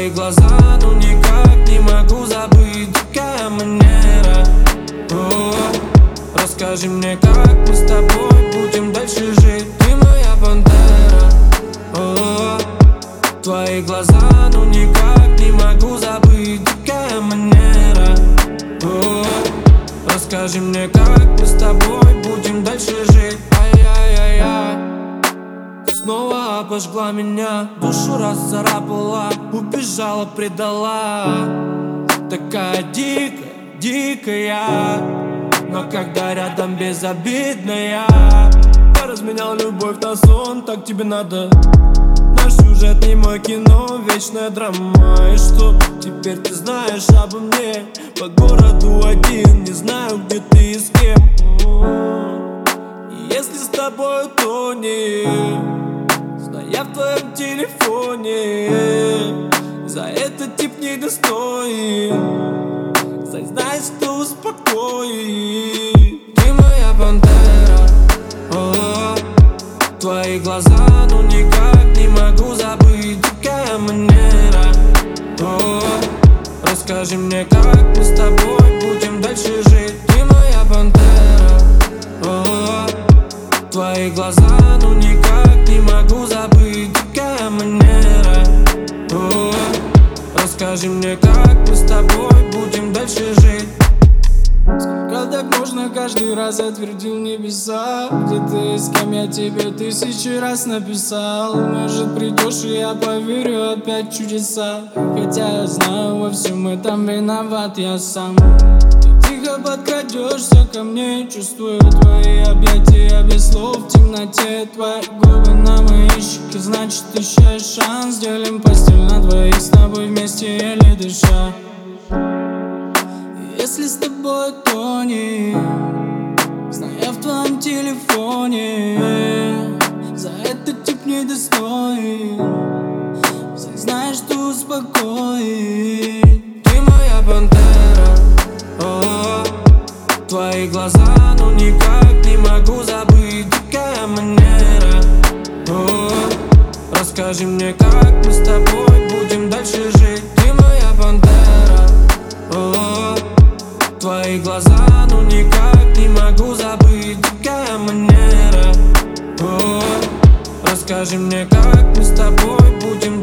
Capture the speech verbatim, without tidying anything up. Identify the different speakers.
Speaker 1: Твои глаза, ну никак не могу забыть. Дикая манера. О, расскажи мне, как мы с тобой будем дальше жить. Ты моя пантера. О, твои глаза, ну никак не могу забыть. Дикая манера. О, расскажи мне, как мы с тобой будем дальше жить. Ай-яй-яй-яй. Ты снова обожгла меня, душу расцарапала, убежала, предала. Такая дикая, дикая, но когда рядом безобидная. Я разменял любовь на сон, так тебе надо. Наш сюжет не мой кино, вечная драма. И что, теперь ты знаешь обо мне? По городу один, не знаю, где ты и с кем. И если с тобой, то не зная в твоем телефоне. За это тип недостоин. Знай, что успокоит. Ты моя пантера. О, твои глаза, ну никак не могу забыть. Дикая манера. О, расскажи мне, как мы с тобой будем дальше жить. Ты моя пантера. О, твои глаза, ну никак не могу забыть. Дикая манера. О, расскажи мне, как мы с тобой будем дальше жить.
Speaker 2: Сколько так можно, каждый раз я твердил небеса. Где ты, с кем я тебе тысячи раз написал. Может придешь и я поверю опять в чудеса. Хотя я знаю, во всем этом виноват я сам. Ты тихо подкрадешься ко мне, чувствую твои объятия без слов в темноте. Твои губы на мои щеки, значит еще есть шанс. Делим постель на двоих, с тобой вместе еле дыша. Если с тобой, то не зная в твоем телефоне. За это тип недостоин. Знай, что успокоит.
Speaker 1: Ты моя пантера. О, твои глаза, ну никак не могу забыть. Дикая манера. О, расскажи мне, как мы с тобой будем дальше жить. Ты моя пантера. О, твои глаза, ну никак не могу забыть. Дикая манера. О, расскажи мне, как мы с тобой будем